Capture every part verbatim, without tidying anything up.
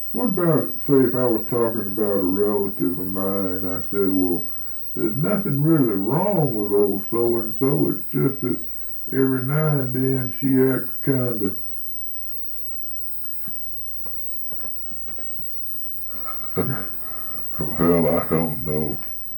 What about, say, if I was talking about a relative of mine, I said, well, there's nothing really wrong with old so-and-so, it's just that every now and then she acts kind of... Well, I don't know.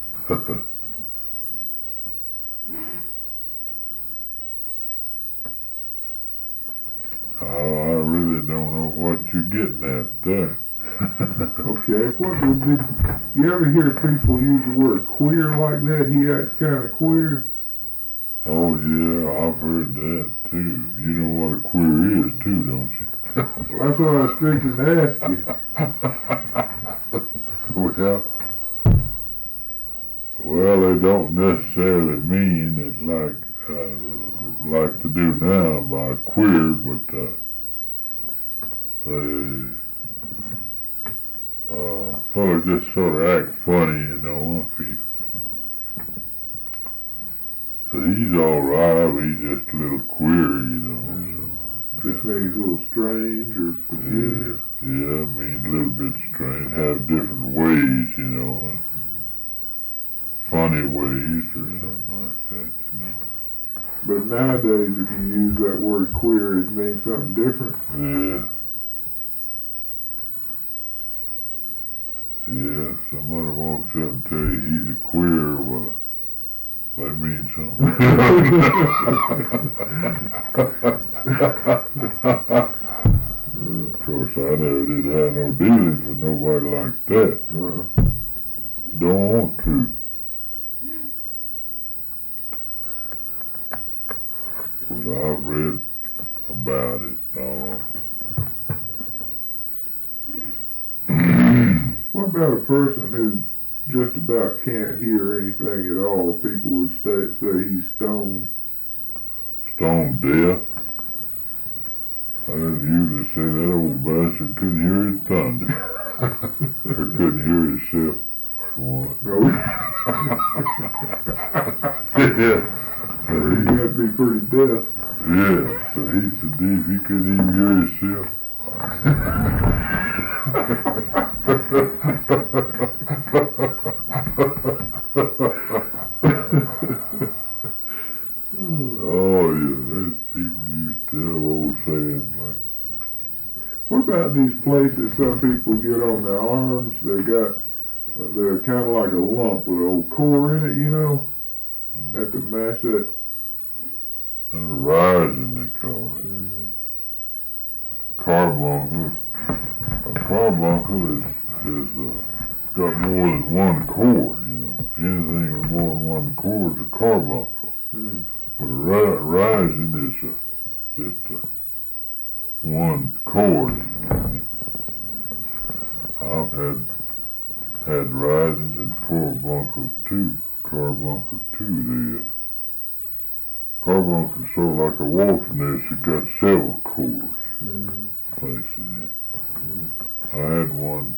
Oh, I really don't know what you're getting at there. Okay, what would did you ever hear people use the word queer like that? He acts kind of queer. Oh yeah, I've heard that too. You know what a queer is too, don't you? Well, that's what I was fixing to ask you. well, well, they don't necessarily mean it like uh, like to do now by queer, but uh, they uh, fella just sort of act funny, you know. If he so he's all right, but he's just a little queer, you know. So Just means a little strange or peculiar. Yeah, yeah, I mean a little bit strange, have different ways, you know, funny ways or something like that, you know. But nowadays, if you use that word queer, it means something different. Yeah. Yeah, somebody walks up and tell you he's a queer, well, they mean something. Of course, I never did have no dealings with nobody like that. Uh-huh. Don't want to. But I've read about it. Uh, What about a person who just about can't hear anything at all? People would stay, say he's stone. Stone deaf. I usually say that old bastard couldn't hear his thunder. Or couldn't hear himself. Oh. Yeah. He got to be pretty deaf. Yeah, so he's so deep he couldn't even hear himself. Oh yeah, there's people used to have old sayings like. What about these places some people get on their arms? They got, uh, they're kind of like a lump with an old core in it, you know? Mm. Have to mash that. A rising, they call it. Mm-hmm. Carbuncle. A carbuncle is, is uh, got more than one core, you know. Anything with more than one core is a carbuncle. Mm. But a ri- rising is a, just a one core, you know. I've had had risings and carbuncles too. Carbuncle too. The uh, carbuncle is sort of like a waltz nest. It got several cores Mm-hmm. placed in it. Mm. I had one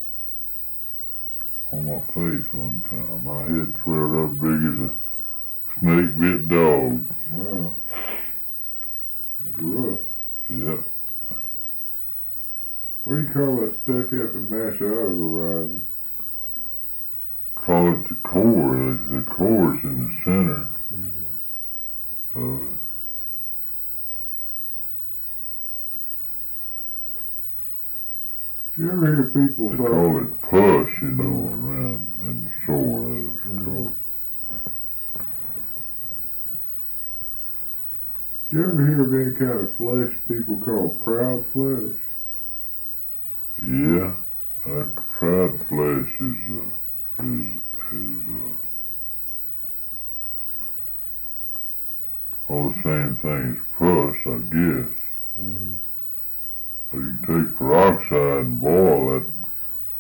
on my face one time. My head swelled up big as a snake bit dog. Wow. It's rough. Yep. What do you call that stuff you have to mash out of a rising? Call it the core. The, the core's in the center Mm-hmm. of it. You ever hear people They talk? call it pus, you know, around in the sore. That was Mhm. called. Do you ever hear of any kind of flesh people call proud flesh? Yeah, that proud flesh is uh, is is uh, all the same thing as pus, I guess. Mm-hmm. So you can take peroxide and boil that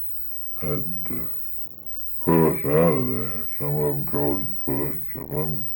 that uh, pus out of there. Some of them call it pus, some of them